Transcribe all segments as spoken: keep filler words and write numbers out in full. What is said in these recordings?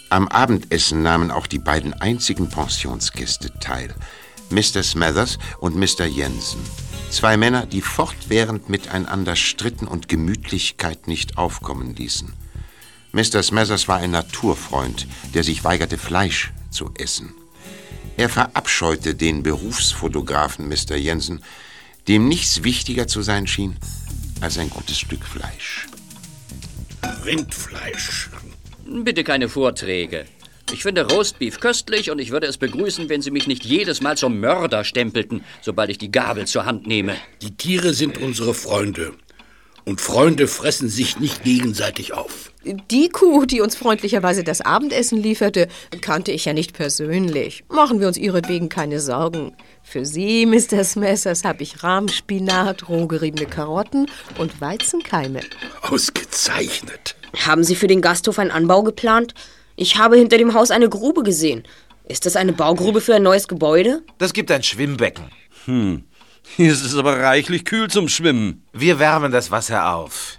Am Abendessen nahmen auch die beiden einzigen Pensionsgäste teil, Mister Smathers und Mister Jensen. Zwei Männer, die fortwährend miteinander stritten und Gemütlichkeit nicht aufkommen ließen. Mister Smathers war ein Naturfreund, der sich weigerte, Fleisch zu essen. Er verabscheute den Berufsfotografen Mister Jensen, dem nichts wichtiger zu sein schien als ein gutes Stück Fleisch. Rindfleisch. Bitte keine Vorträge. Ich finde Roastbeef köstlich und ich würde es begrüßen, wenn Sie mich nicht jedes Mal zum Mörder stempelten, sobald ich die Gabel zur Hand nehme. Die Tiere sind unsere Freunde. Und Freunde fressen sich nicht gegenseitig auf. Die Kuh, die uns freundlicherweise das Abendessen lieferte, kannte ich ja nicht persönlich. Machen wir uns ihretwegen keine Sorgen. Für Sie, Mister Smathers, habe ich Rahmspinat, rohgeriebene Karotten und Weizenkeime. Ausgezeichnet. Haben Sie für den Gasthof einen Anbau geplant? Ich habe hinter dem Haus eine Grube gesehen. Ist das eine Baugrube für ein neues Gebäude? Das gibt ein Schwimmbecken. Hm, hier ist es aber reichlich kühl zum Schwimmen. Wir wärmen das Wasser auf.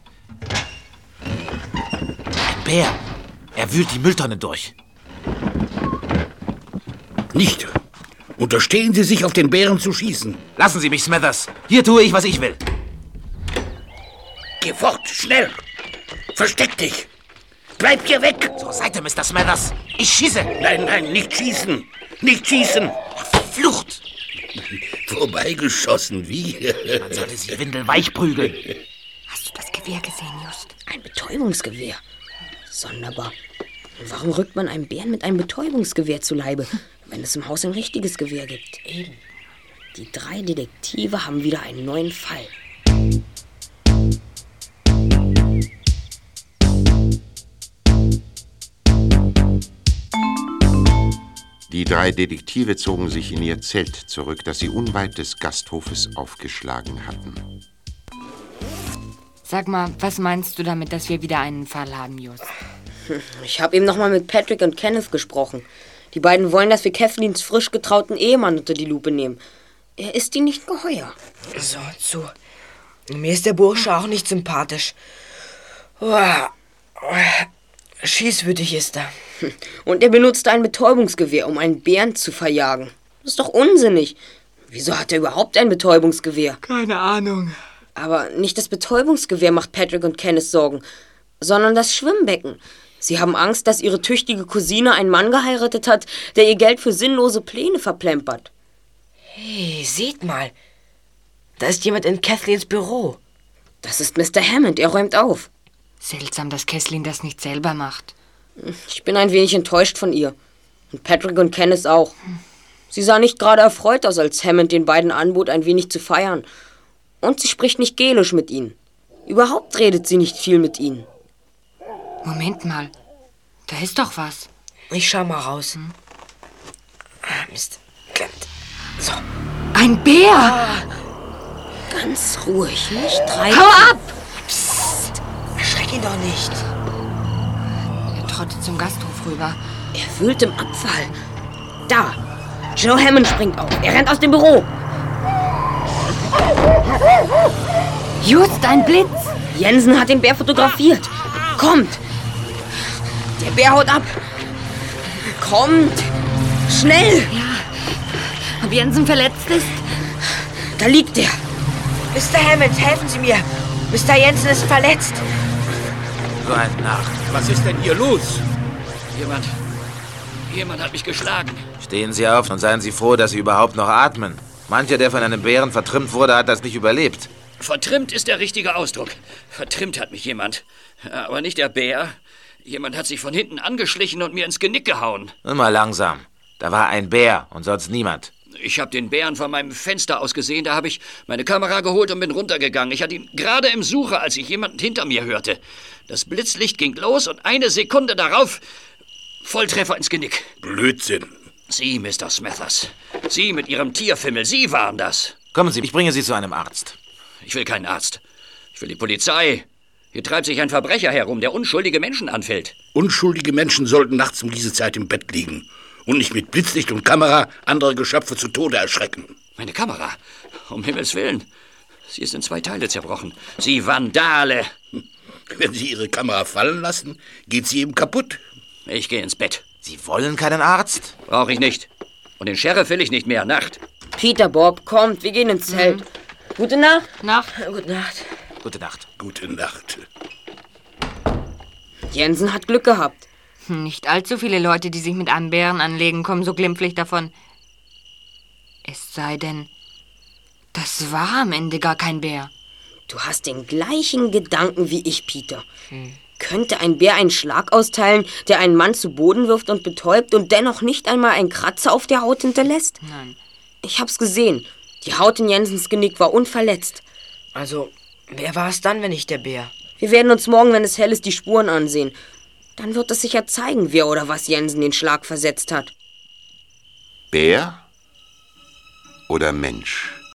Ein Bär. Er wühlt die Mülltonne durch. Nicht. Unterstehen Sie sich, auf den Bären zu schießen. Lassen Sie mich, Smathers. Hier tue ich, was ich will. Geh fort, schnell. Versteck dich. Bleib hier weg. Zur Seite, Mister Smathers. Ich schieße. Nein, nein, nicht schießen. Nicht schießen. Flucht. Vorbeigeschossen, wie? Man sollte sie windelweich prügeln. Hast du das Gewehr gesehen, Just? Ein Betäubungsgewehr. Sonderbar. Und warum rückt man einem Bären mit einem Betäubungsgewehr zu Leibe, wenn es im Haus ein richtiges Gewehr gibt? Eben. Die drei Detektive haben wieder einen neuen Fall. Die drei Detektive zogen sich in ihr Zelt zurück, das sie unweit des Gasthofes aufgeschlagen hatten. Sag mal, was meinst du damit, dass wir wieder einen Fall haben, Just? Ich habe eben noch mal mit Patrick und Kenneth gesprochen. Die beiden wollen, dass wir Kathleen's frisch getrauten Ehemann unter die Lupe nehmen. Er ist ihnen nicht geheuer. So und so. Mir ist der Bursche auch nicht sympathisch. Uah. Schießwütig ist er. Und er benutzte ein Betäubungsgewehr, um einen Bären zu verjagen. Das ist doch unsinnig. Wieso hat er überhaupt ein Betäubungsgewehr? Keine Ahnung. Aber nicht das Betäubungsgewehr macht Patrick und Kenneth Sorgen, sondern das Schwimmbecken. Sie haben Angst, dass ihre tüchtige Cousine einen Mann geheiratet hat, der ihr Geld für sinnlose Pläne verplempert. Hey, seht mal. Da ist jemand in Kathleens Büro. Das ist Mister Hammond, er räumt auf. Seltsam, dass Kathleen das nicht selber macht. Ich bin ein wenig enttäuscht von ihr. Und Patrick und Kenneth auch. Sie sah nicht gerade erfreut aus, als Hammond den beiden anbot, ein wenig zu feiern. Und sie spricht nicht Gälisch mit ihnen. Überhaupt redet sie nicht viel mit ihnen. Moment mal. Da ist doch was. Ich schau mal raus. Hm? Ah, Mist. Klemmt. So. Ein Bär! Ah. Ganz ruhig, nicht treiben. Hau ab! Psst. Erschreck ihn doch nicht. Er trottet zum Gasthof rüber. Er wühlt im Abfall. Da. Joe Hammond springt auf. Er rennt aus dem Büro. Just, ein Blitz! Jensen hat den Bär fotografiert. Kommt! Der Bär haut ab. Kommt! Schnell! Ja. Ob Jensen verletzt ist? Da liegt er. Mister Hammond, helfen Sie mir. Mister Jensen ist verletzt. So ein Narr. Was ist denn hier los? Jemand... Jemand hat mich geschlagen. Stehen Sie auf und seien Sie froh, dass Sie überhaupt noch atmen. Mancher, der von einem Bären vertrimmt wurde, hat das nicht überlebt. Vertrimmt ist der richtige Ausdruck. Vertrimmt hat mich jemand. Aber nicht der Bär. Jemand hat sich von hinten angeschlichen und mir ins Genick gehauen. Nur mal langsam. Da war ein Bär und sonst niemand. Ich habe den Bären von meinem Fenster aus gesehen. Da habe ich meine Kamera geholt und bin runtergegangen. Ich hatte ihn gerade im Sucher, als ich jemanden hinter mir hörte. Das Blitzlicht ging los und eine Sekunde darauf... Volltreffer ins Genick. Blödsinn. Sie, Mister Smathers. Sie mit Ihrem Tierfimmel. Sie waren das. Kommen Sie, ich bringe Sie zu einem Arzt. Ich will keinen Arzt. Ich will die Polizei. Hier treibt sich ein Verbrecher herum, der unschuldige Menschen anfällt. Unschuldige Menschen sollten nachts um diese Zeit im Bett liegen und nicht mit Blitzlicht und Kamera andere Geschöpfe zu Tode erschrecken. Meine Kamera? Um Himmels Willen. Sie ist in zwei Teile zerbrochen. Sie Vandale. Wenn Sie Ihre Kamera fallen lassen, geht sie eben kaputt. Ich gehe ins Bett. Sie wollen keinen Arzt? Brauche ich nicht. Und den Sheriff will ich nicht mehr. Nacht. Peter, Bob, kommt, wir gehen ins Zelt. Mhm. Gute Nacht. Nacht. Gute Nacht. Gute Nacht. Gute Nacht. Jensen hat Glück gehabt. Nicht allzu viele Leute, die sich mit einem Bären anlegen, kommen so glimpflich davon. Es sei denn, das war am Ende gar kein Bär. Du hast den gleichen Gedanken wie ich, Peter. Hm. Könnte ein Bär einen Schlag austeilen, der einen Mann zu Boden wirft und betäubt und dennoch nicht einmal einen Kratzer auf der Haut hinterlässt? Nein. Ich hab's gesehen. Die Haut in Jensens Genick war unverletzt. Also, wer war es dann, wenn nicht der Bär? Wir werden uns morgen, wenn es hell ist, die Spuren ansehen. Dann wird es sicher zeigen, wer oder was Jensen den Schlag versetzt hat. Bär oder Mensch?